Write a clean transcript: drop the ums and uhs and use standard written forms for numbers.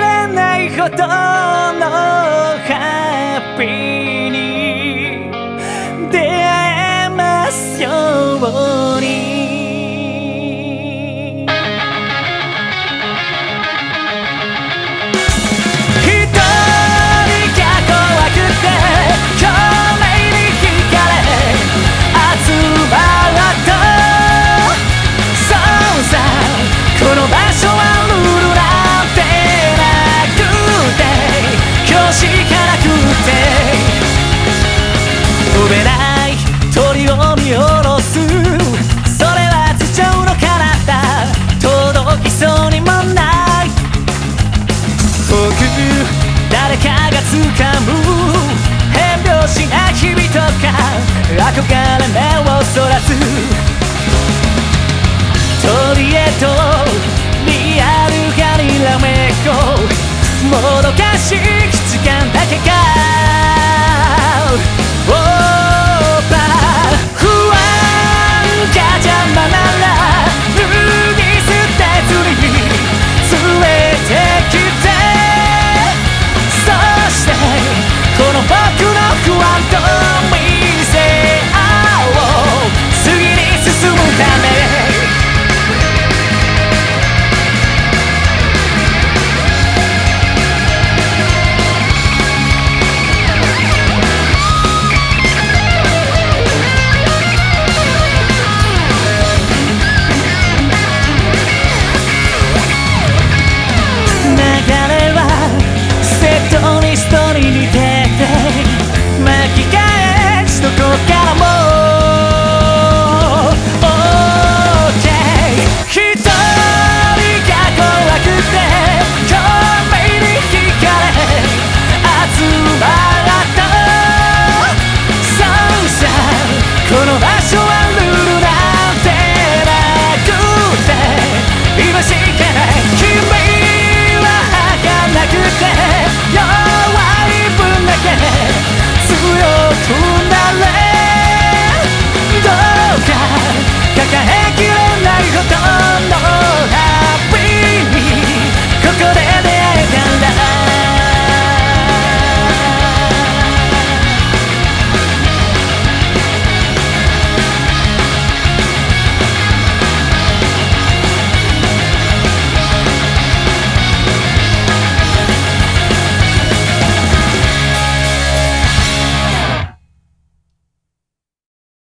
れないほどのハッピーに出会えますように。この場所はルールなんてなくて今日しかなくて飛べない鳥を見下ろすそれは頭上の彼方届きそうにもない僕誰かが掴む変拍子な日々とか憧れ目をそらす鳥へとリアルがにらめっこもどかしい